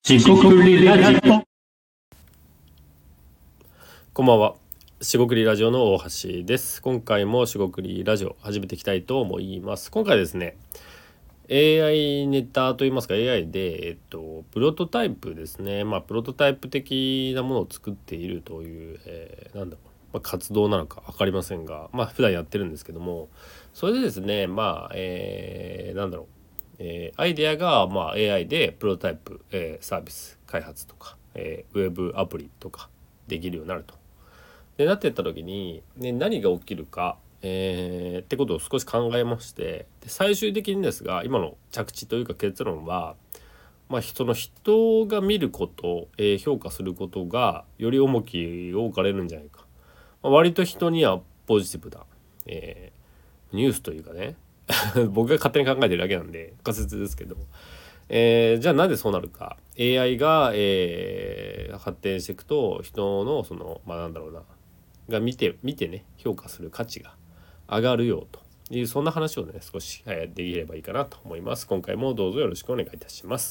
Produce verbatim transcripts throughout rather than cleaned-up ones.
しごくりラジオ。こんばんは。しごくりラジオの大橋です。今回もしごくりラジオ始めていきたいと思います。今回ですね、エーアイ ネタといいますか エーアイ で、えっと、プロトタイプですね。まあプロトタイプ的なものを作っているという、えー、なんだろう、まあ、活動なのか分かりませんが、まあ普段やってるんですけども、それでですね、まあ、えー、なんだろう。えー、アイデアが、まあ、エーアイ でプロトタイプ、えー、サービス開発とか、えー、ウェブアプリとかできるようになると。でなっていった時に、ね、何が起きるか、えー、ってことを少し考えまして、で最終的にですが今の着地というか結論は、まあ、その人が見ること、えー、評価することがより重きを置かれるんじゃないか。まあ、割と人にはポジティブだ、えー、ニュースというかね僕が勝手に考えてるだけなんで仮説ですけど、えー、じゃあなんでそうなるか。 エーアイ が、えー、発展していくと人のそのまあなんだろうなが見て見てね評価する価値が上がるよというそんな話をね少し、えー、できればいいかなと思います。今回もどうぞよろしくお願いいたします。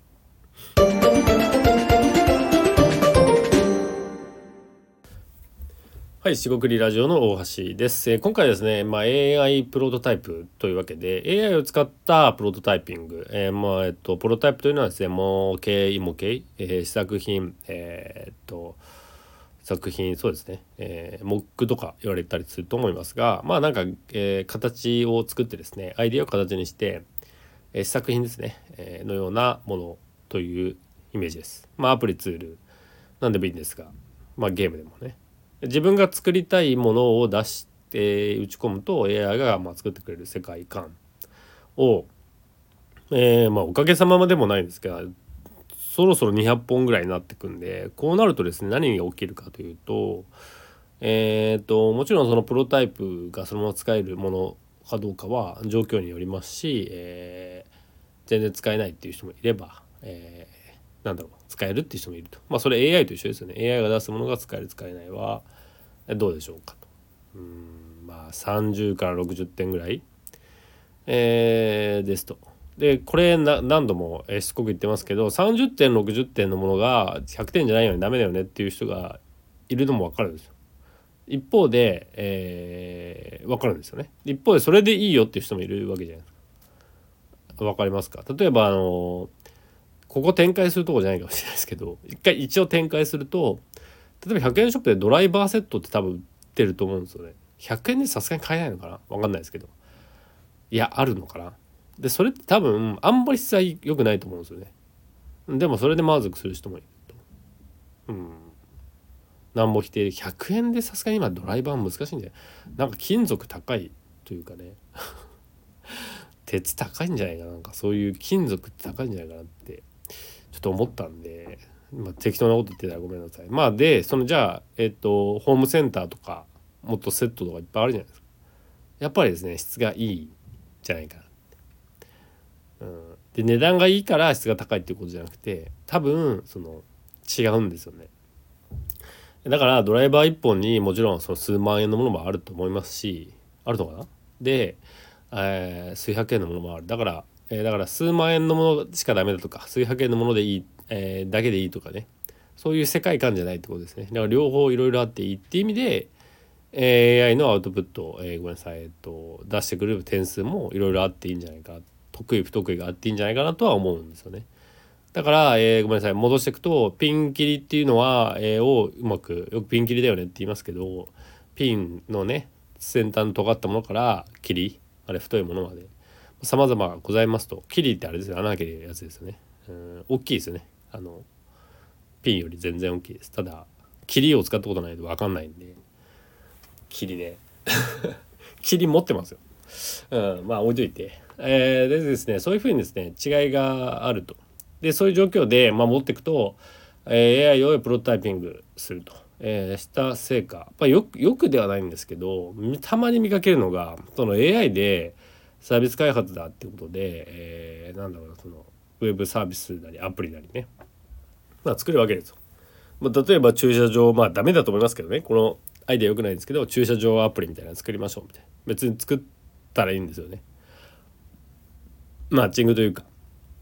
はい、しごくりラジオの大橋です。えー、今回ですね、まあ、エーアイ プロトタイプというわけで エーアイ を使ったプロトタイピング、えーまあえっと、プロトタイプというのはですね模型模型、えー、試作品、えー、っと作品そうですね、えー、モックとか言われたりすると思いますが、まあなんか、えー、形を作ってですねアイデアを形にして、えー、試作品ですね、えー、のようなものというイメージです。まあアプリツールなんでもいいんですが、まあゲームでもね自分が作りたいものを出して打ち込むと エーアイ がまあ作ってくれる世界観を、えー、まあおかげさまでもないんですがそろそろにひゃっぽんぐらいになってくんで、こうなるとですね何が起きるかというと、えー、ともちろんそのプロタイプがそのまま使えるものかどうかは状況によりますし、えー、全然使えないっていう人もいれば、えー、なんだろう使えるっていう人もいると。まあそれ エーアイ と一緒ですよね。 エーアイ が出すものが使える使えないはどうでしょうかと。うーんまあさんじゅうからろくじゅってんぐらい、えー、ですと。でこれな何度もしつこく言ってますけどさんじゅってんろくじゅってんのものがひゃくてんじゃないよねダメだよねっていう人がいるのも分かるんですよ。一方で、えー、分かるんですよね。一方でそれでいいよっていう人もいるわけじゃないですか。分かりますか。例えばあのここ展開するとこじゃないかもしれないですけど一回一応展開すると例えばひゃくえんショップでドライバーセットって多分売ってると思うんですよね。ひゃくえんでさすがに買えないのかな分かんないですけど、いやあるのかな。でそれって多分あんまり質は良くないと思うんですよね。でもそれで満足する人もいると。うん何も否定でひゃくえんでさすがに今ドライバー難しいんでなんか金属高いというかね鉄高いんじゃないかな。なんかそういう金属って高いんじゃないかなってちょっと思ったんで、まあ、適当なこと言ってたらごめんなさい。まあでそのじゃあえっとホームセンターとかもっとセットとかいっぱいあるじゃないですか。やっぱりですね質がいいんじゃないかな。うん、で値段がいいから質が高いっていうことじゃなくて多分その違うんですよね。だからドライバーいっぽんにもちろんその数万円のものもあると思いますしあるのかな。で、えー、数百円のものもある。だから、えー、だから数万円のものしかダメだとか数百円のものでいい、えー、だけでいいとかねそういう世界観じゃないってことですね。だから両方いろいろあっていいっていう意味で、えー、エーアイ のアウトプット、えー、ごめんなさい、えっと、出してくれる点数もいろいろあっていいんじゃないか、得意不得意があっていいんじゃないかなとは思うんですよね。だから、えー、ごめんなさい戻していくとピン切りっていうのは、えー、をうまくよくピン切りだよねって言いますけどピンのね先端の尖ったものから切りあれ太いものまで様々ございますと。切りってあれですよ穴開けるやつですよね。うん大きいですよね。あのピンより全然大きいです。ただ切りを使ったことないと分かんないんで切りね切り持ってますよ。うん、まあ置いといて、えー、でですねそういうふうにですね違いがあると。でそういう状況で、まあ、持っていくと、えー、エーアイ をプロトタイピングすると、えー、した成果、まあ、よくよくではないんですけどたまに見かけるのがその エーアイ でサービス開発だっていうことで、えー、なんだろうなそのウェブサービスなりアプリなりね、まあ、作るわけですよ。まあ、例えば駐車場まあダメだと思いますけどねこのアイデア良くないんですけど駐車場アプリみたいなの作りましょうみたいな別に作ったらいいんですよね。マッチングというか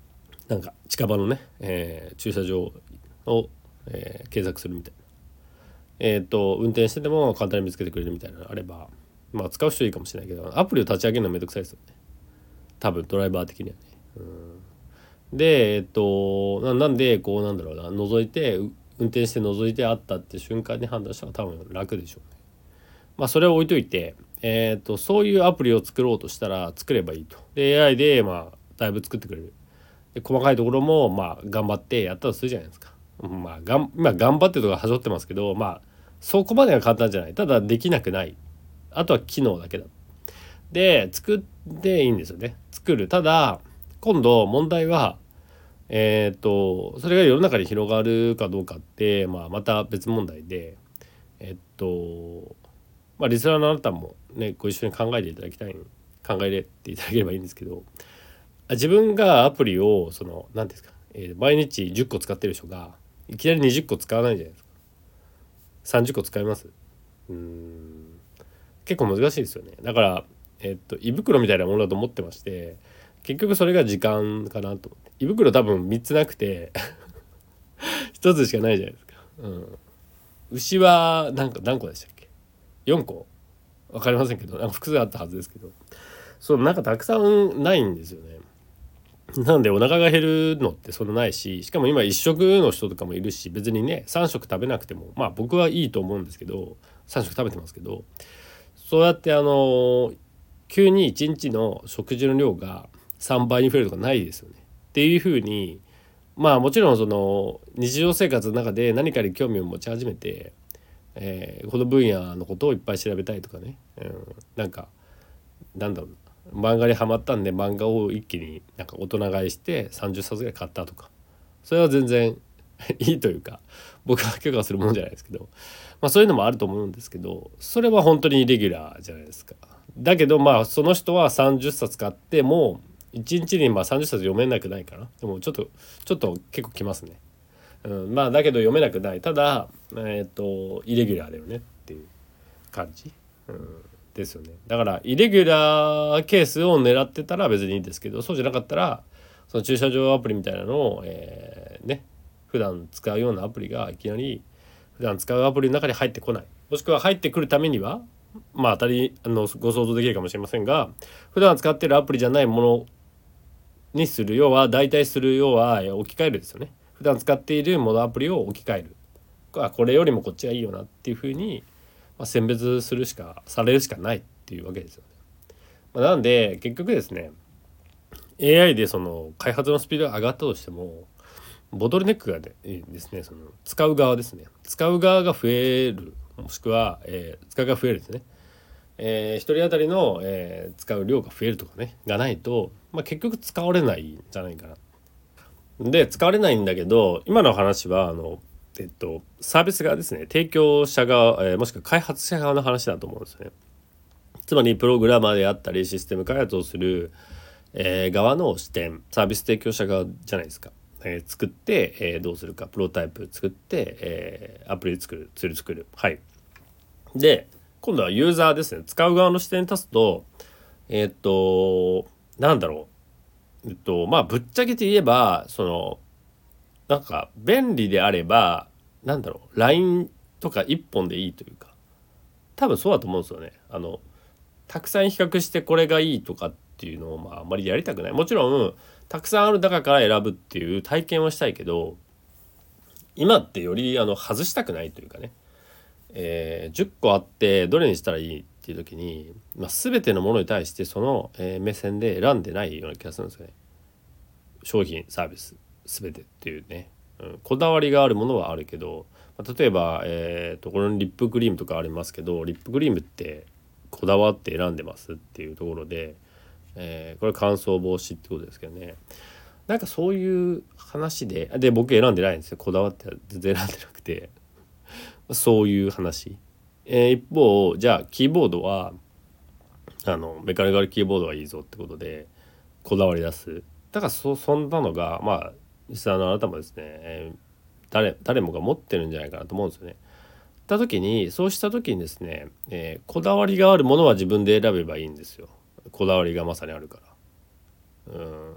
なんか近場のね、えー、駐車場を、えー、検索するみたいな、えっ、ー、と運転してても簡単に見つけてくれるみたいなのがあれば、まあ使う人いいかもしれないけど、アプリを立ち上げるのはめんどくさいですよね、多分ドライバー的にはね。うんでえっ、ー、と な, なんでこうなんだろうな、覗いて運転して覗いてあったって瞬間に判断したら多分楽でしょうね。まあそれを置いといて、えっ、ー、とそういうアプリを作ろうとしたら作ればいいと。で エーアイ でまあだいぶ作ってくれる。で細かいところもまあ頑張ってやったとするじゃないですか。まあがん、まあ、頑張ってるとかはしょってますけど、まあそこまでは簡単じゃない。ただできなくない。あとは機能だけだ。で作っていいんですよね。作る。ただ今度問題はえっとそれが世の中に広がるかどうかって、まあ、また別問題で、えっとまあリスナーのあなたもねご一緒に考えていただきたい考えていただければいいんですけど、自分がアプリをその何ですか、えー、毎日じゅっこ使ってる人がいきなりにじゅっこ使わないじゃないですか。さんじゅっこ使います？うーん結構難しいですよね。だからえっと胃袋みたいなものだと思ってまして、結局それが時間かなと思って。胃袋多分みっつなくてひとつしかないじゃないですか。うん、牛は何か何個でしたっけ？よんこ分かりませんけど、なんか複数あったはずですけど、そうなんかたくさんないんですよね。なんでお腹が減るのってそんなないし、しかも今一食の人とかもいるし、別にねさん食食べなくてもまあ僕はいいと思うんですけど、さん食食べてますけど、そうやってあの急にいちにちの食事の量がさんばいに増えるとかないですよね。っていうふうに、まあもちろんその日常生活の中で何かに興味を持ち始めて、えー、この分野のことをいっぱい調べたいとかね、うん、なんかなんだろう漫画にハマったんで漫画を一気になんか大人買いしてさんじゅっさつぐらい買ったとか、それは全然いいというか僕は許可するものじゃないですけど、まあそういうのもあると思うんですけど、それは本当にイレギュラーじゃないですか。だけどまあその人はさんじゅっさつ買ってもいちにちにまあさんじゅっさつ読めなくないかな。でもちょっとちょっと結構きますね。うん、まあだけど読めなくない。ただえっ、ー、とイレギュラーだよねっていう感じ。うんですよね。だからイレギュラーケースを狙ってたら別にいいんですけど、そうじゃなかったらその駐車場アプリみたいなのを、えー、ね普段使うようなアプリがいきなり普段使うアプリの中に入ってこない、もしくは入ってくるためにはまあ当たりあのご想像できるかもしれませんが、普段使ってるアプリじゃないものにする、要は代替する、要は置き換えるですよね。普段使っているモノアプリを置き換える、これよりもこっちがいいよなっていうふうにまあ、選別するしかされるしかないっていうわけですよね。まあ、なんで結局ですね エーアイ でその開発のスピードが上がったとしてもボトルネックがですね、その使う側ですね、使う側が増える、もしくは、えー、使う側が増えるですね、えー、一人当たりの、えー、使う量が増えるとかねがないと、まあ、結局使われないんじゃないかな。で使われないんだけど、今の話はあのえっと、サービス側ですね、提供者側、えー、もしくは開発者側の話だと思うんですね。つまりプログラマーであったりシステム開発をする、えー、側の視点、サービス提供者側じゃないですか。えー、作って、えー、どうするか、プロタイプ作って、えー、アプリ作る、ツール作る。はい。で今度はユーザーですね、使う側の視点に立つと、えー、っとなんだろう、えっとまあぶっちゃけて言えばそのなんか便利であればなんだろう ライン とか一本でいいというか、多分そうだと思うんですよね。あのたくさん比較してこれがいいとかっていうのをまああんまりやりたくない。もちろんたくさんある中から選ぶっていう体験はしたいけど、今ってよりあの外したくないというかね、えー、じゅっこあってどれにしたらいいっていう時に、まあ、全てのものに対してその、えー、目線で選んでないような気がするんですよね。商品サービス全てっていうね、うん、こだわりがあるものはあるけど、例えば、えー、ところにリップクリームとかありますけど、リップクリームってこだわって選んでますっていうところで、えー、これ乾燥防止ってことですけどね、なんかそういう話でで僕選んでないんですよ。こだわって全然選んでなくてそういう話、えー、一方じゃあキーボードはあのメカニカルキーボードはいいぞってことでこだわり出す。だから そ, そんなのがまあ実際のあなたもですね、えー、誰, 誰もが持ってるんじゃないかなと思うんですよね。た時にそうした時にですね、えー、こだわりがあるものは自分で選べばいいんですよ。こだわりがまさにあるから。うん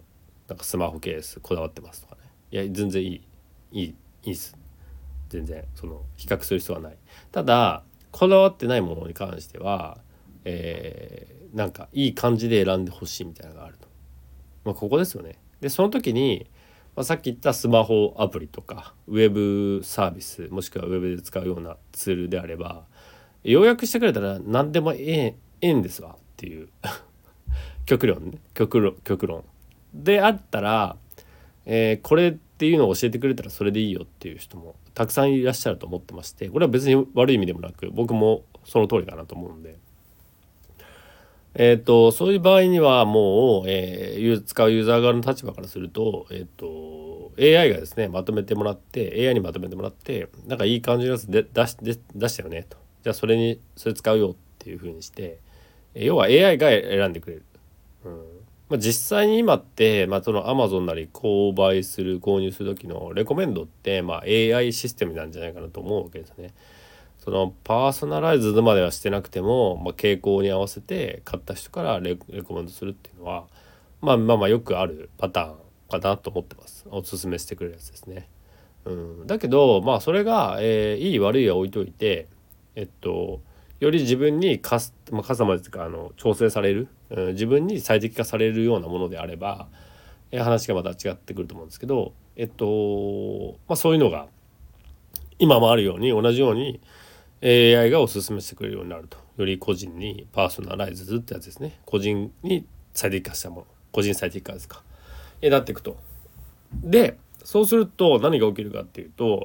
なんかスマホケースこだわってますとかね。いや全然いいいいいいっす。全然その比較する必要はない。ただこだわってないものに関しては、えー、なんかいい感じで選んでほしいみたいなのがあると。まあここですよね。でその時に、まあ、さっき言ったスマホアプリとかウェブサービスもしくはウェブで使うようなツールであれば要約してくれたら何でもええええんですわっていう極論ね極論極論であったら、えー、これっていうのを教えてくれたらそれでいいよっていう人もたくさんいらっしゃると思ってまして、これは別に悪い意味でもなく僕もその通りかなと思うんで、えー、とそういう場合にはもう、えー、使うユーザー側の立場からすると、えー、と エーアイ がですねまとめてもらって エーアイ にまとめてもらってなんかいい感じのやつで出しで出したよねと、じゃあそれにそれ使うよっていう風にして、要は エーアイ が選んでくれる。うんまあ、実際に今って、まあ、その Amazon なり購買する購入する時のレコメンドって、まあ、エーアイ システムなんじゃないかなと思うわけですね。そのパーソナライズまではしてなくても、まあ、傾向に合わせて買った人からレ、レコメンドするっていうのは、まあ、まあまあよくあるパターンかなと思ってます。おすすめしてくれるやつですね。うん、だけどまあそれが、えー、いい悪いは置いといて、えっとより自分にカス、まあ、カスタマイズというかあの調整される、うん、自分に最適化されるようなものであれば、えー、話がまた違ってくると思うんですけど、えっとまあそういうのが今もあるように同じように エーアイ がおすすめしてくれるようになると、より個人にパーソナライズってやつですね。個人に最適化したもの、個人最適化ですか、えー、なっていくと。でそうすると何が起きるかっていうと、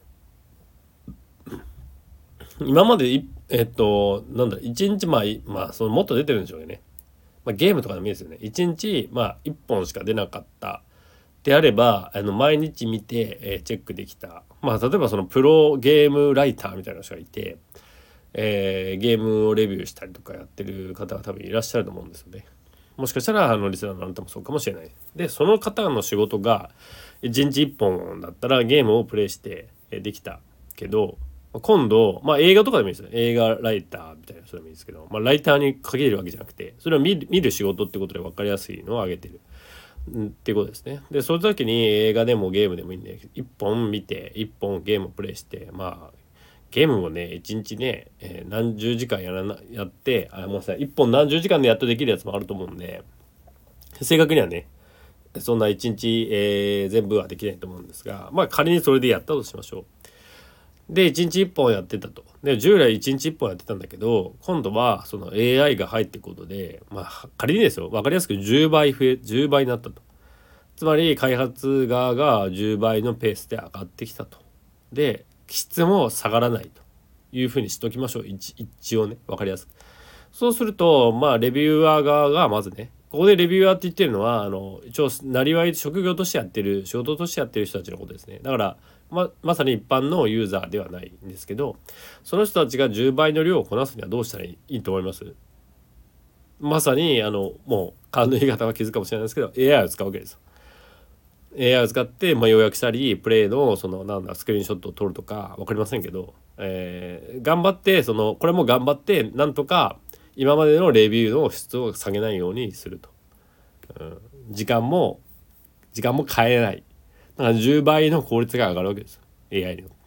今までえっとなんだいちにちまあまあそのもっと出てるんでしょうね。まあ、ゲームとかでもいいですよね。いちにちまあいっぽんしか出なかったであればあの毎日見て、えー、チェックできた。まあ例えばそのプロゲームライターみたいな人がいて、えー、ゲームをレビューしたりとかやってる方が多分いらっしゃると思うんですよね。もしかしたらあのリスナーのあなたもそうかもしれない。でその方の仕事がいちにちいっぽんだったらゲームをプレイしてできたけど、今度、まあ、映画とかでもいいですよ。映画ライターみたいな人でもいいですけど、まあ、ライターに限れるわけじゃなくてそれを見る、見る仕事ってことで分かりやすいのを挙げてるっていうことですね。でその時に映画でもゲームでもいいんでいっぽん見ていっぽんゲームをプレイして、まあゲームもねいちにちね、えー、何十時間やらなやってあもうさいっぽん何十時間でやっとできるやつもあると思うんで、正確にはねそんないちにち、えー、全部はできないと思うんですが、まあ仮にそれでやったとしましょう。でいちにちいっぽんやってたと。で従来いちにちいっぽんやってたんだけど今度はその エーアイ が入っていくことで、まあ仮にですよ分かりやすくじゅうばい増えじゅうばいになったと。つまり開発側がじゅうばいのペースで上がってきたと。で質も下がらないというふうにしときましょう。一, 一応ね分かりやすく。そうするとまあレビュアー側がまずね、ここでレビュアーって言ってるのはあの一応なりわい職業としてやってる仕事としてやってる人たちのことですね。だからま, まさに一般のユーザーではないんですけど、その人たちがじゅうばいの量をこなすにはどうしたらいいと思います？まさにあのもう勘の言い方は気づくかもしれないですけど エーアイ を使うわけです。エーアイ を使って、まあ、要約したりプレイのそのなんだスクリーンショットを撮るとか分かりませんけど、えー、頑張ってそのこれも頑張ってなんとか今までのレビューの質を下げないようにすると、うん、時間も時間も変えない。だからじゅうばいの効率が上がるわけです エーアイ によって、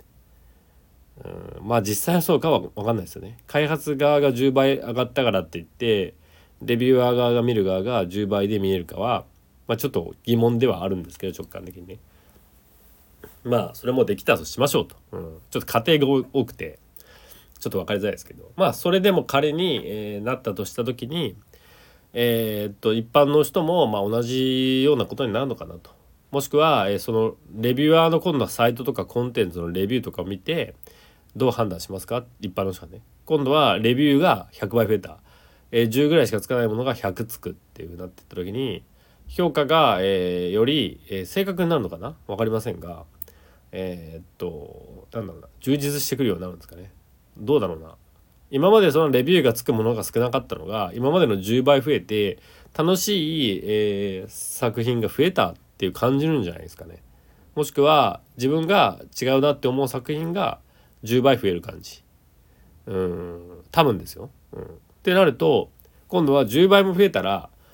うん、まあ実際はそうかは分かんないですよね。開発側がじゅうばい上がったからって言ってレビュアー側が見る側がじゅうばいで見えるかは、まあ、ちょっと疑問ではあるんですけど直感的にね。まあそれもできたとしましょうと、うん、ちょっと過程が多くてちょっと分かりづらいですけど、まあそれでも仮に、えー、なったとした時にえー、っと一般の人もまあ同じようなことになるのかなと。もしくは、えー、そのレビュアーの今度はサイトとかコンテンツのレビューとかを見てどう判断しますか一般の人はね。今度はレビューがひゃくばい増えた、えー、じゅうぐらいしかつかないものがひゃくつくっていうふうになっていった時に評価が、えー、より、えー、正確になるのかな分かりませんが、えー、っとなんだろうな充実してくるようになるんですかね。どうだろうな。今までそのレビューがつくものが少なかったのが今までのじゅうばい増えて楽しい、えー、作品が増えたっていう感じるんじゃないですかね。もしくは自分が違うなって思う作品がじゅうばい増える感じ。うん多分ですよ、うん。ってなると今度はじゅうばいも増えたら、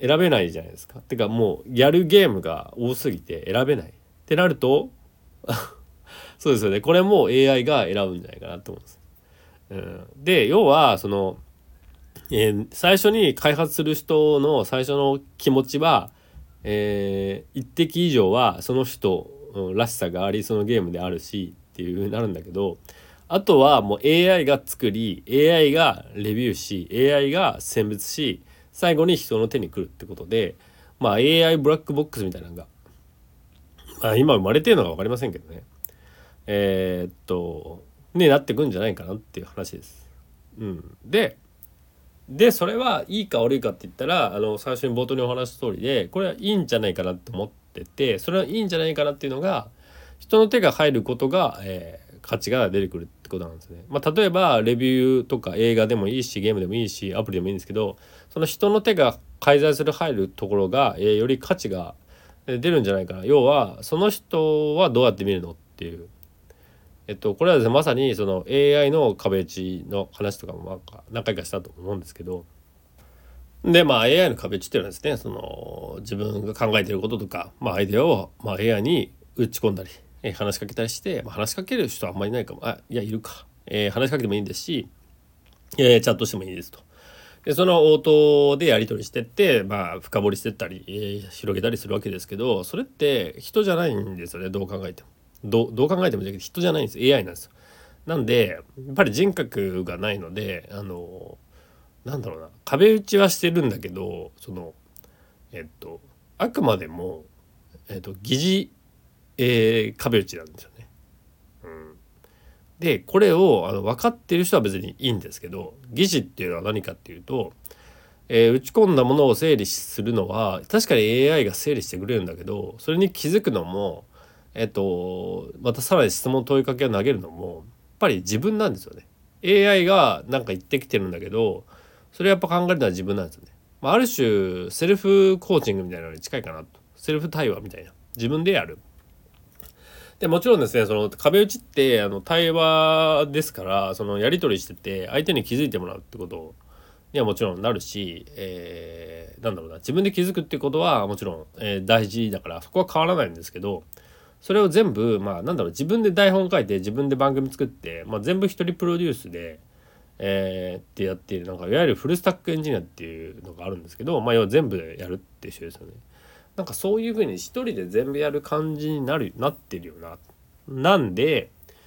選べないじゃないですか。てかもうやるゲームが多すぎて選べないってなるとそうですよね。これも エーアイ が選ぶんじゃないかなと思うんです。うん、で要はその、えー最初に開発する人の最初の気持ちは、えー一滴以上はその人らしさがありそのゲームであるしっていう風になるんだけど、あとはもう エーアイ が作り エーアイ がレビューし エーアイ が選別し最後に人の手に来るってことで、まあ エーアイ ブラックボックスみたいなのが、まあ、今生まれてるのか分かりませんけどね、えーっとねなってくんじゃないかなっていう話です。うん、ででそれはいいか悪いかって言ったら、あの最初に冒頭にお話した通りでこれはいいんじゃないかなと思ってて、それはいいんじゃないかなっていうのが人の手が入ることが、えー価値が出てくるってことなんですね。まあ、例えばレビューとか映画でもいいしゲームでもいいしアプリでもいいんですけど、その人の手が介在する入るところが、えーより価値が出るんじゃないかな。要はその人はどうやって見るのっていう、えっとこれはですねまさにその エーアイ の壁打ちの話とかもなんか何回かしたと思うんですけど、でまあ エーアイ の壁打ちっていうのはですね、その自分が考えていることとか、まあ、アイデアを、まあ、エーアイ に打ち込んだり、えー話しかけたりして、まあ、話しかける人はあんまりいないかも、あいやいるか、えー話しかけてもいいんですし、えーチャットしてもいいですと。でその応答でやり取りしてって、まあ、深掘りしてったり、えー広げたりするわけですけど、それって人じゃないんですよね。どう考えてもどうどう考えても人じゃないんです。 エーアイ なんですよ。なんでやっぱり人格がないので、あのなんだろうな、壁打ちはしてるんだけど、そのえっとあくまでも、えっと、疑似、えー壁打ちなんですよね。うん、でこれをあの分かっている人は別にいいんですけど、疑似っていうのは何かっていうと、えー打ち込んだものを整理するのは確かに エーアイ が整理してくれるんだけど、それに気づくのも、えっとまたさらに質問問いかけを投げるのもやっぱり自分なんですよね。 エーアイ がなんか言ってきてるんだけど、それやっぱ考えるのは自分なんですよね。まあ、ある種セルフコーチングみたいなのに近いかなと。セルフ対話みたいな、自分でやる。でもちろんですね、その壁打ちってあの対話ですから、そのやり取りしてて相手に気づいてもらうってことにはもちろんなるし、えー、なんだろうな、自分で気づくってことはもちろん、えー大事だから、そこは変わらないんですけど、それを全部まあなんだろう、自分で台本書いて自分で番組作って、まあ、全部一人プロデュースで、えーってやっている、なんかいわゆるフルスタックエンジニアっていうのがあるんですけど、まあ要は全部でやるっていう人ですよね。なんかそういう風に一人で全部やる感じになるなってるよな。なんで、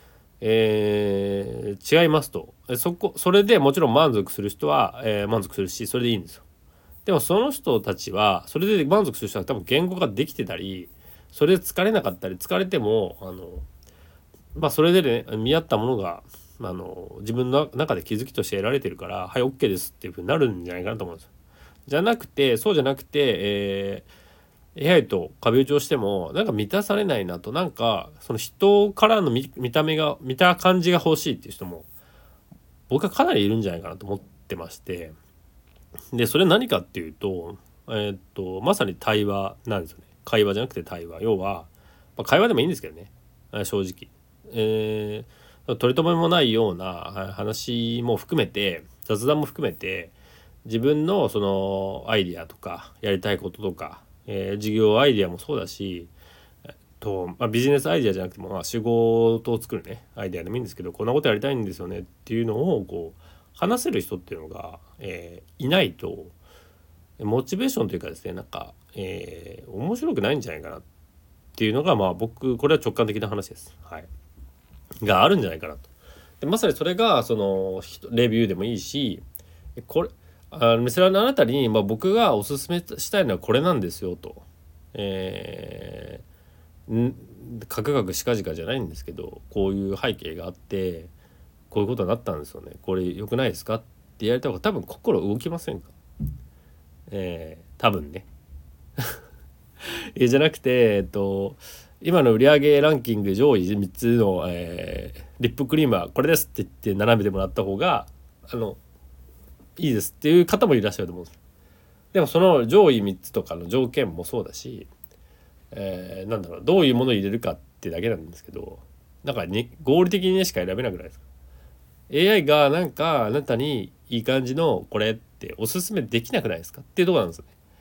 えー違いますと。そこそれでもちろん満足する人は、えー満足するし、それでいいんですよ。でもその人たちはそれで満足する人は多分言語ができてたり、それで疲れなかったり、疲れてもあのまあそれでね見合ったものがあの自分の中で気づきとして得られてるから、はい OK ですっていう風になるんじゃないかなと思うんですよ。じゃなくて、そうじゃなくて、えー エーアイ と壁打ちをしてもなんか満たされないなと、なんかその人からの 見, 見た目が見た感じが欲しいっていう人も僕はかなりいるんじゃないかなと思ってまして、でそれ何かっていうと、えーっとまさに対話なんですよね。会話じゃなくて対話。要は、まあ、会話でもいいんですけどね、正直、えー、取り留めもないような話も含めて、雑談も含めて、自分のそのアイディアとかやりたいこととか、えー事業アイディアもそうだし、えっとまあ、ビジネスアイディアじゃなくても、まあ、仕事を作るねアイディアでもいいんですけど、こんなことやりたいんですよねっていうのをこう話せる人っていうのが、えーいないとモチベーションというかですね、なんか、えー面白くないんじゃないかなっていうのが、まあ僕これは直感的な話です。はい。があるんじゃないかなと。でまさにそれがそのレビューでもいいし、これあのミスラーのあなたに、まあ、僕がおすすめしたいのはこれなんですよと、えー、んカクカクしかじかじゃないんですけど、こういう背景があってこういうことになったんですよね、これ良くないですかってやりた方が多分心動きませんか？えー、多分ねえじゃなくて、えっと今の売上ランキング上位みっつの、えーリップクリームはこれですって言って並べてもらった方があのいいですっていう方もいらっしゃると思うんです。でもその上位みっつとかの条件もそうだし、えー、なんだろう、どういうものを入れるかってだけなんですけど、なんかに合理的にねしか選べなくないですか？ エーアイ がなんかあなたにいい感じのこれっておすすめできなくないですかっていうところなんですよね。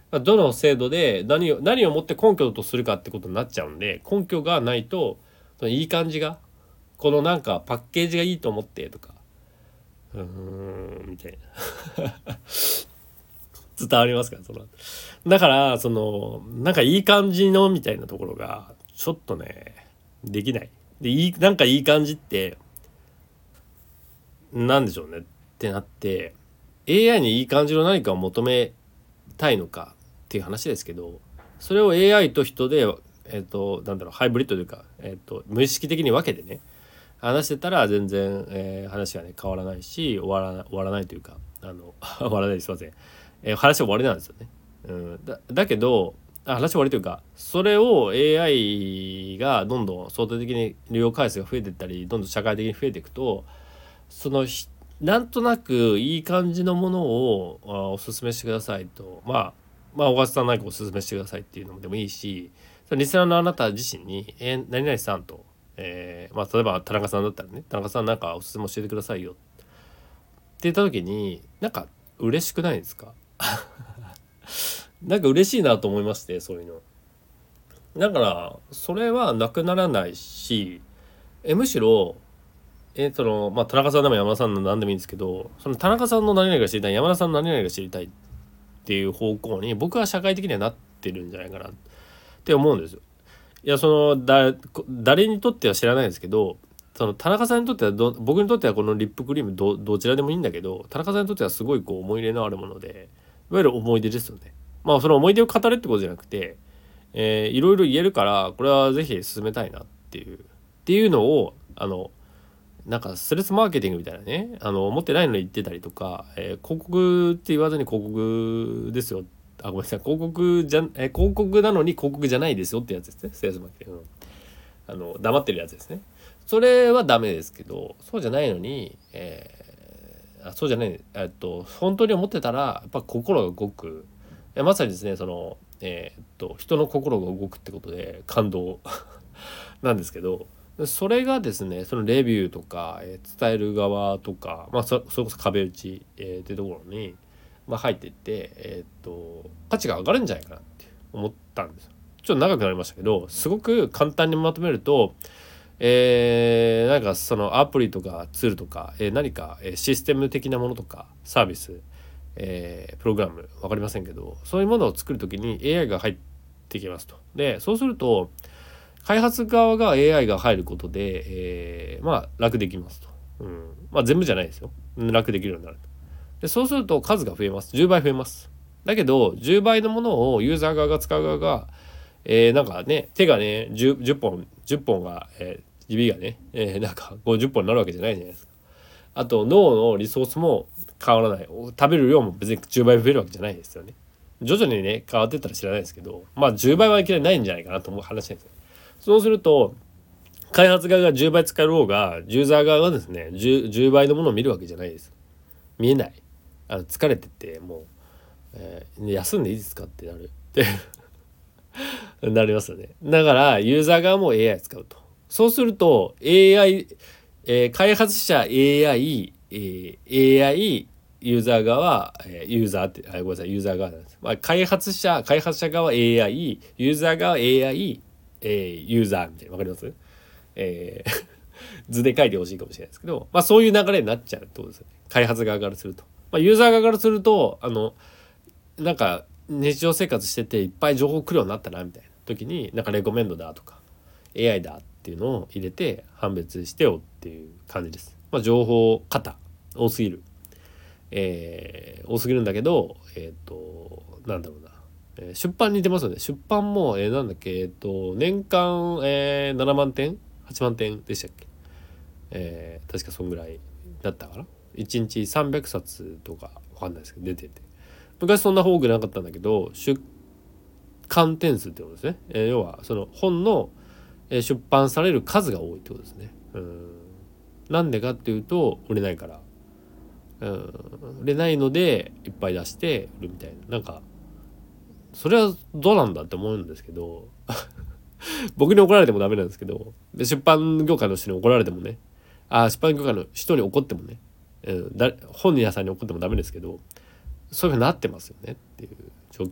どの制度で何を何をもって根拠とするかってことになっちゃうんで、根拠がないといい感じが、このなんかパッケージがいいと思ってとか、うーんみたいな伝わりますかその。だからそのなんかいい感じのみたいなところがちょっとねできない。でいいなんかいい感じってなんでしょうねってなって、 エーアイ にいい感じの何かを求めたいのかっていう話ですけど、それを エーアイ と人でえっ、となんだろうハイブリッドというか、えっ、と無意識的に分けてね話してたら全然、えー話がね変わらないし終わらない終わらないというか、あの終わらないですいません、えー話終わりなんですよね。うん、だだけどあ話終わりというか、それを エーアイ がどんどん相対的に利用回数が増えていったりどんどん社会的に増えていくと、そのひなんとなくいい感じのものをあおすすめしてくださいと、まあまあ小笠さん何かおすすめしてくださいっていうのもでもいいし、そのリスナーのあなた自身に「えー何々さん」と、えーまあ、例えば田中さんだったらね「田中さんなんかおすすめ教えてくださいよ」って言った時になんか嬉しくないですか？なんか嬉しいなと思いまして、そういうの。だからそれはなくならないし、えむしろえー、そのまあ田中さんでも山田さんでも何でもいいんですけど、その田中さんの何々が知りたい、山田さんの何々が知りたいっていう方向に僕は社会的にはなってるんじゃないかなって思うんですよ。いやそのだ誰にとっては知らないですけど、その田中さんにとってはど僕にとってはこのリップクリーム ど, どちらでもいいんだけど、田中さんにとってはすごいこう思い入れのあるもので、いわゆる思い出ですよね。まあその思い出を語るってことじゃなくて、えー、いろいろ言えるからこれはぜひ進めたいなっていうっていうのをあのなんかストレスマーケティングみたいなね、あの思ってないのに言ってたりとか、えー、広告って言わずに広告ですよ、あごめんなさい広告じゃ、えー、広告なのに広告じゃないですよってやつですね、ストレスマーケティングのあの黙ってるやつですね。それはダメですけど、そうじゃないのに、えー、あそうじゃない、えっと本当に思ってたらやっぱ心が動く、まさにですねその、えー、っと人の心が動くってことで感動なんですけど、それがですねそのレビューとか、えー、伝える側とか、まあ、そ, それこそ壁打ち、えー、っていうところに、まあ、入っていって、えー、っと価値が上がるんじゃないかなって思ったんですよ。ちょっと長くなりましたけど、すごく簡単にまとめると、えー、なんかそのアプリとかツールとか、えー、何かシステム的なものとかサービス、えー、プログラム分かりませんけど、そういうものを作るときに エーアイ が入ってきますと。でそうすると開発側が エーアイ が入ることで、えー、まあ楽できますと、うん、まあ全部じゃないですよ、楽できるようになると。でそうすると数が増えます、じゅうばい増えます。だけどじゅうばいのものをユーザー側が使う側が、えー、なんかね手がね 10, 10本じゅっぽんが、えー、指がね、えー、なんかごじゅっぽんになるわけじゃないじゃないですか。あと脳のリソースも変わらない、食べる量も別にじゅうばい増えるわけじゃないですよね。徐々にね変わってったら知らないですけど、まあじゅうばいはいきなりないんじゃないかなと思う話なんですよ。そうすると開発側がじゅうばい使ろうがユーザー側がですね 10, じゅうばいのものを見るわけじゃないです。見えない、あの疲れててもう、えー、休んでいいですかってなるってなりますよね。だからユーザー側も エーアイ 使うと。そうすると エーアイ、えー、開発者 エーアイ、えー、エーアイ ユーザー側、えー、ユーザーってあごめんなさいユーザー側なんです。まあ、開発者開発者側 エーアイ、ユーザー側 エーアイ、えー、ユーザーみたいなわかります？えー、図で書いてほしいかもしれないですけど、まあそういう流れになっちゃうってことですよね。開発側からすると、まあ、ユーザー側からするとあのなんか日常生活してていっぱい情報来るようになったなみたいな時になんかレコメンドだとか エーアイ だっていうのを入れて判別してよっていう感じです。まあ情報型多すぎる、えー、多すぎるんだけどえっ、ー、となんだろうな、えー、出版に出ますよね。出版も、えー、なんだっけえっ、ー、と年間、えー、ななまんてんはちまんてんでしたっけ、えー、確かそんぐらいだったかな。いちにちさんびゃくさつとかわかんないですけど出てて、昔そんな多くなかったんだけど出刊点数ってことですね、えー、要はその本の出版される数が多いってことですね。うんなんでかっていうと売れないから、うん売れないのでいっぱい出して売るみたいな、なんかそれはどうなんだって思うんですけど僕に怒られてもダメなんですけど、で出版業界の人に怒られてもね、あ出版業界の人に怒ってもね、うん、だ本屋さんに怒ってもダメですけど、そういうふうになってますよねっていう状況で、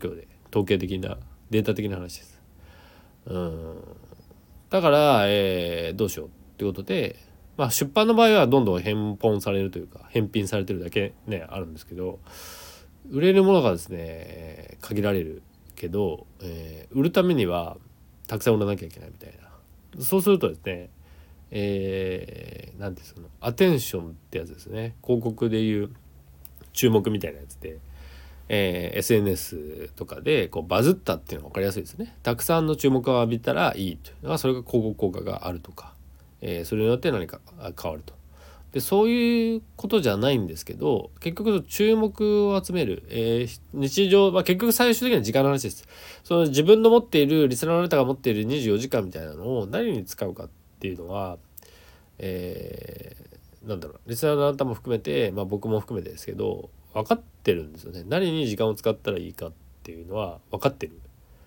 統計的なデータ的な話です。うんだから、えー、どうしようってことで、まあ、出版の場合はどんどん返本されるというか返品されてるだけねあるんですけど、売れるものがですね限られるけど、えー、売るためにはたくさん売らなきゃいけないみたいな。そうするとですね、えー、なんていうのアテンションってやつですね。広告でいう注目みたいなやつで、えー、エスエヌエス とかでこうバズったっていうのが分かりやすいですね。たくさんの注目を浴びたらいいというのはそれが広告効果があるとか、えー、それによって何か変わると。でそういうことじゃないんですけど、結局注目を集める、えー、日常、まあ、結局最終的には時間の話です。その自分の持っているリスナーの方が持っているにじゅうよじかんみたいなのを何に使うかっていうのは、えー、なんだろうリスナーの方も含めて、まあ、僕も含めてですけど分かってるんですよね。何に時間を使ったらいいかっていうのは分かってる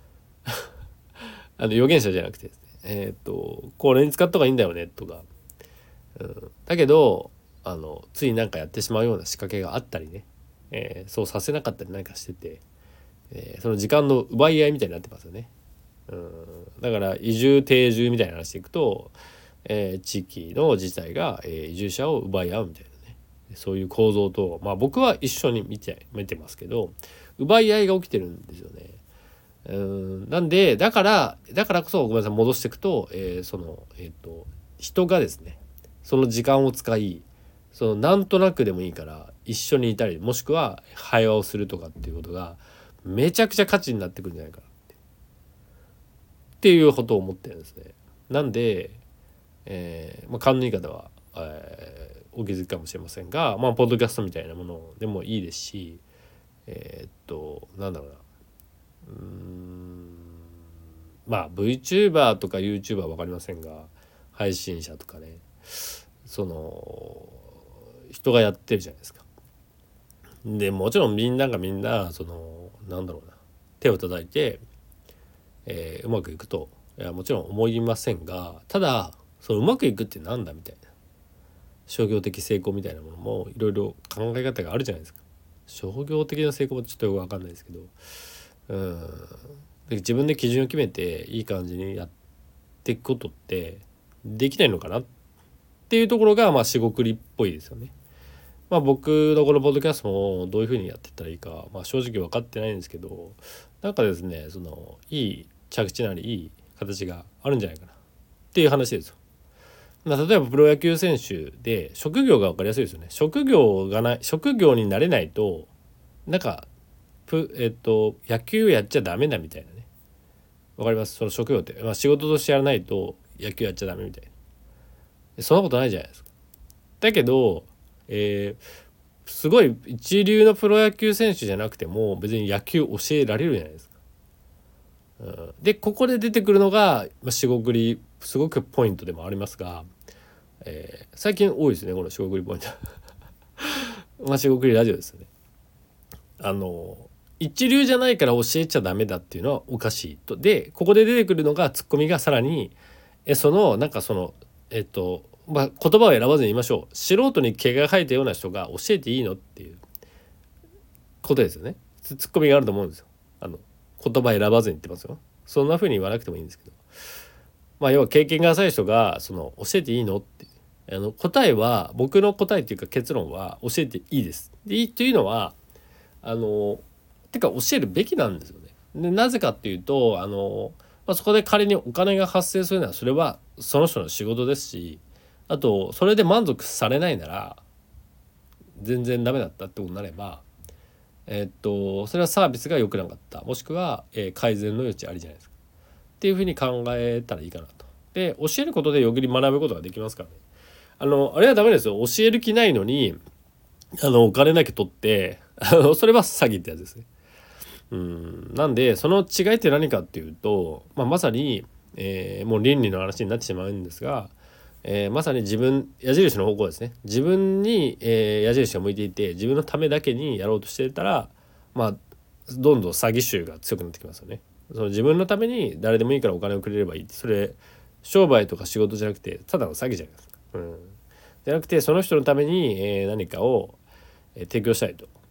あの予言者じゃなくてですね、えっとこれに使った方がいいんだよねとか、うん、だけどあのついなんかやってしまうような仕掛けがあったりね、えー、そうさせなかったり何かしてて、えー、その時間の奪い合いみたいになってますよね。うん、だから移住定住みたいな話でいくと、えー、地域の自治体が、えー、移住者を奪い合うみたいなね、そういう構造と、まあ僕は一緒に見て見てますけど、奪い合いが起きてるんですよね。うんなんでだからだからこそごめんなさい戻していくと、えー、そのえっ、ー、と人がですねその時間を使い、そのなんとなくでもいいから一緒にいたりもしくは会話をするとかっていうことがめちゃくちゃ価値になってくるんじゃないかなってっていうことを思ってるんですね。なんで、えーまあ、勘のいい方は、えー、お気づきかもしれませんが、まあ、ポッドキャストみたいなものでもいいですし、えー、っとなんだろうなうーんまあ VTuber とか YouTuber は分かりませんが配信者とかねその人がやってるじゃないですか。でもちろんみんながみんなそのなんだろうな手を叩いて、えー、うまくいくといやもちろん思いませんが、ただそのうまくいくってなんだみたいな商業的成功みたいなものもいろいろ考え方があるじゃないですか。商業的な成功もちょっとよく分かんないですけど、うんで自分で基準を決めていい感じにやっていくことってできないのかなっていうところがまあしごくりっぽいですよね。まあ僕のこのポッドキャストもどういうふうにやっていったらいいか、まあ、正直分かってないんですけど、なんかですねそのいい着地なりいい形があるんじゃないかなっていう話ですよ。まあ、例えばプロ野球選手で職業が分かりやすいですよね。職業がない職業になれないとなんかプえっと野球やっちゃダメだみたいなね。わかります？その職業って、まあ、仕事としてやらないと野球やっちゃダメみたいな。そんなことないじゃないですか。だけど、えー、すごい一流のプロ野球選手じゃなくても別に野球教えられるじゃないですか。うん、でここで出てくるのが、まあ、しごくりすごくポイントでもありますが、えー、最近多いですねこのしごくりポイントまあしごくりラジオですよね。あの一流じゃないから教えちゃダメだっていうのはおかしいと。でここで出てくるのがツッコミがさらにえそのなんかそのえっとまあ言葉を選ばずに言いましょう。素人に毛が生えたような人が教えていいのっていうことですよね。ツッコミがあると思うんですよ。あの言葉選ばずに言ってますよ。そんな風に言わなくてもいいんですけど、まあ要は経験が浅い人がその教えていいのってあの答えは僕の答えっていうか結論は教えていいです。でいいっていうのはあのてか教えるべきなんですよね。でなぜかっていうとあの、まあ、そこで仮にお金が発生するならそれはその人の仕事ですし、あとそれで満足されないなら全然ダメだったってことになれば、えっとそれはサービスが良くなかったもしくは、えー、改善の余地ありじゃないですかっていうふうに考えたらいいかなと。で教えることでより学ぶことができますからね。あのあれはダメですよ。教える気ないのにあのお金だけ取ってあのそれは詐欺ってやつですね。うんなんでその違いって何かっていうと、まあ、まさに、えー、もう倫理の話になってしまうんですが、えー、まさに自分矢印の方向ですね。自分に、えー、矢印が向いていて自分のためだけにやろうとしていたら、まあどんどん詐欺臭が強くなってきますよね。その自分のために誰でもいいからお金をくれればいいって、それ商売とか仕事じゃなくてただの詐欺じゃないですか。うん、じゃなくてその人のために、えー、何かを、えー、提供したいと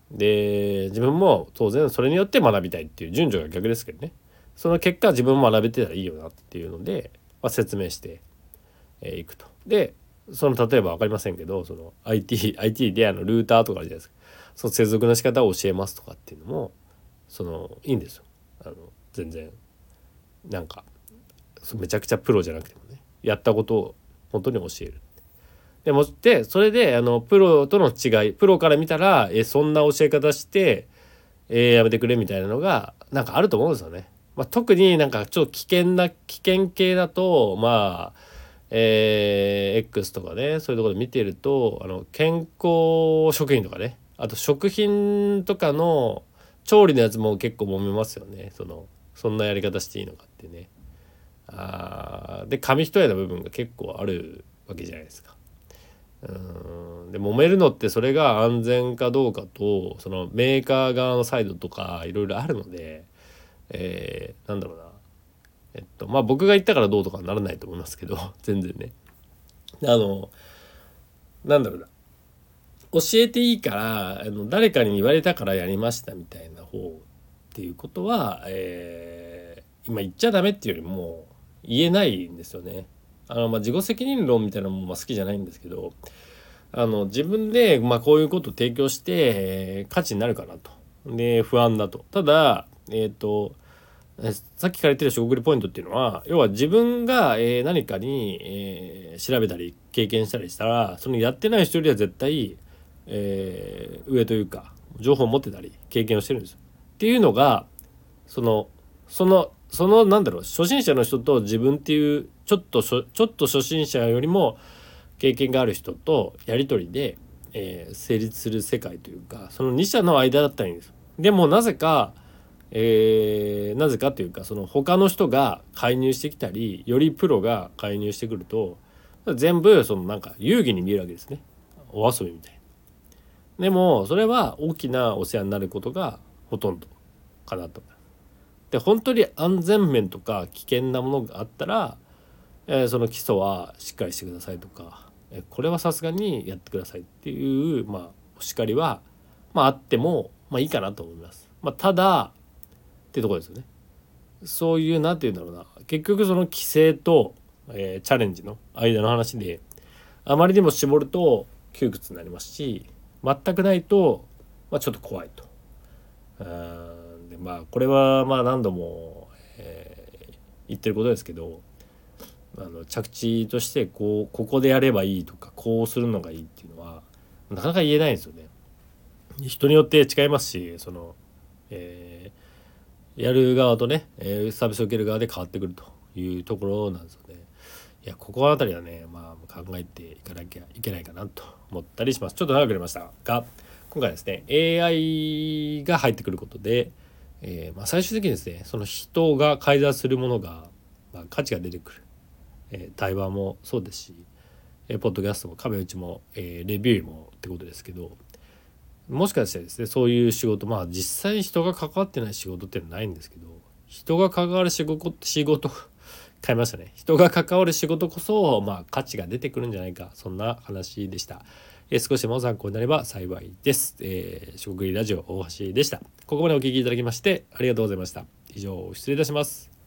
で自分も当然それによって学びたいっていう順序が逆ですけどね、その結果自分も学べてたらいいよなっていうので、まあ、説明してい、えー、くと。でその例えば分かりませんけど、その アイティー, アイティー であのルーターとかあるじゃないですか、その接続の仕方を教えますとかっていうのもそのいいんですよ。あの全然なんかめちゃくちゃプロじゃなくてもね、やったことを本当に教える。でもってそれであのプロとの違い、プロから見たらえそんな教え方して、えー、やめてくれみたいなのがなんかあると思うんですよね。まあ、特になんかちょっと危険な危険系だとまあ、えー、X とかね、そういうところで見てるとあの健康食品とかね、あと食品とかの調理のやつも結構揉めますよね。そのそんなやり方していいのかってね。あで紙一重な部分が結構あるわけじゃないですか。うんで揉めるのってそれが安全かどうかとそのメーカー側のサイドとかいろいろあるので、えー、なんだろうなえっとまあ僕が言ったからどうとかはならないと思いますけど全然ね、あのなんだろうな教えていいからあの誰かに言われたからやりましたみたいな方っていうことは、えー、今言っちゃダメっていうよりも言えないんですよね。あのまあ自己責任論みたいなのもまあ好きじゃないんですけど、あの自分でまあこういうことを提供して、えー、価値になるかなと。で不安だと。ただえっ、ー、とさっきから言ってるしごくりポイントっていうのは要は自分が、えー、何かに、えー、調べたり経験したりしたらそのやってない人よりは絶対、えー、上というか情報を持ってたり経験をしてるんですよ。っていうのがそのそのそのなんだろう初心者の人と自分っていうちょっとちょっと初心者よりも経験がある人とやり取りで、えー、成立する世界というかそのに者の間だったらいいんです。でもなぜか、えー、なぜかというかその他の人が介入してきたりよりプロが介入してくると全部そのなんか遊戯に見えるわけですね。お遊びみたいな。でもそれは大きなお世話になることがほとんどかなと。で本当に安全面とか危険なものがあったら、えー、その基礎はしっかりしてくださいとか、えー、これはさすがにやってくださいっていう、まあ、お叱りは、まあ、あっても、まあ、いいかなと思います。まあ、ただってところですよね。そういうなんて言うんだろうな結局その規制と、えー、チャレンジの間の話であまりにも絞ると窮屈になりますし全くないと、まあ、ちょっと怖いと。でまあこれはまあ何度も、えー、言ってることですけどあの着地としてこうここでやればいいとかこうするのがいいっていうのはなかなか言えないんですよね。人によって違いますしその、えー、やる側とね、えー、サービスを受ける側で変わってくるというところなんですよね。いやここあたりはね、まあ、考えていかなきゃいけないかなと思ったりします。ちょっと長くなりましたが今回ですね エーアイ が入ってくることで、えーまあ、最終的にですねその人が介在するものが、まあ、価値が出てくる、えー、対話もそうですし、えー、ポッドキャストも壁打ちも、えー、レビューもってことですけどもしかしたらですねそういう仕事まあ実際に人が関わってない仕事っていうのはないんですけど人が関わる仕事仕事変えましたね人が関わる仕事こそ、まあ、価値が出てくるんじゃないかそんな話でした。えー、少しでも参考になれば幸いです。えー、食食ラジオ大橋でした。ここまでお聞きいただきましてありがとうございました。以上失礼いたします。